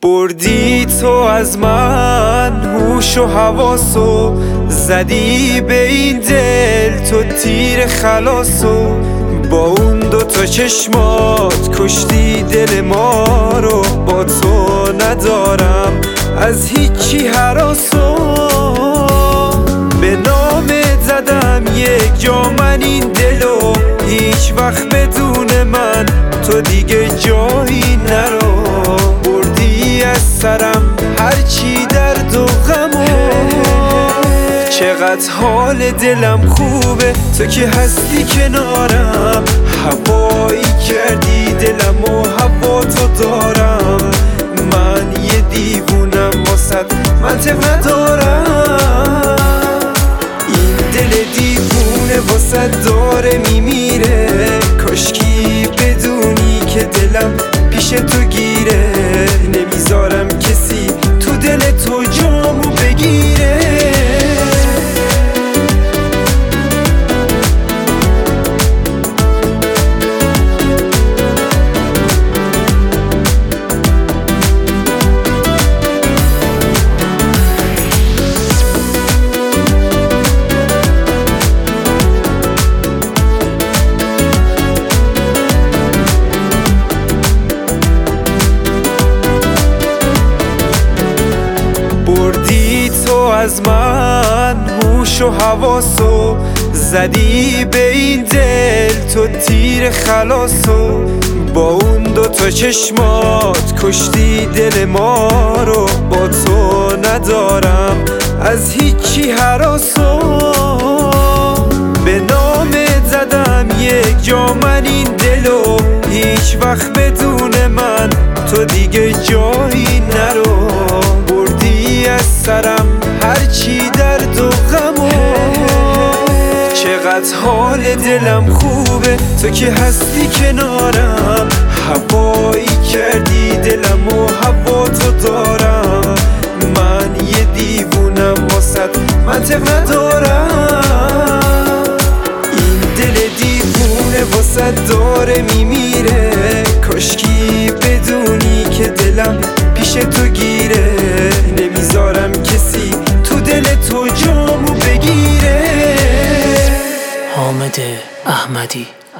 بردی تو از من هوش و حواسو، زدی به این دل تو تیر خلاصو. با اون دوتا چشمات کشتی دل ما رو، با تو ندارم از هیچی هراسو. به نامت زدم یک جا من این دلو، هیچ وقت بدون من تو دیگه جایی نرو. بردی از سرم هرچی درد و غمو، چقدر حال دلم خوبه تو که هستی کنارم. هوایی کردی دلم و هوا تو دارم. من یه دیوونم واسد منطق ندارم. این دل دیوونه واسد داره میمیره. کاشکی بدونی که دلم پیش تو گیره. نمیذارم کسی تو دل تو جامو بگیره. بردی تو از من هوش و حواسو، زدی به این دل تو تیر خلاصو. با اون دوتا چشمات کشتی دل ما رو، با تو ندارم از هیچی هراسو. به نامت زدم یک جا من این دلو، هیچ وقت بدون من تو دیگه جایی نرو. بردی از سرم هرچی درد و غمو، چقدر حال دلم خوبه تو که هستی کنارم. هوایی کردی دلم و هوا تو دارم. من یه دیوونم واسد منطق ندارم. این دل دیوونه واسد داره میمیره. کاشکی بدونی که دلم پیش تو گیره. نمیذارم کسی تو دل تو جامو بگیره. حامد احمدی.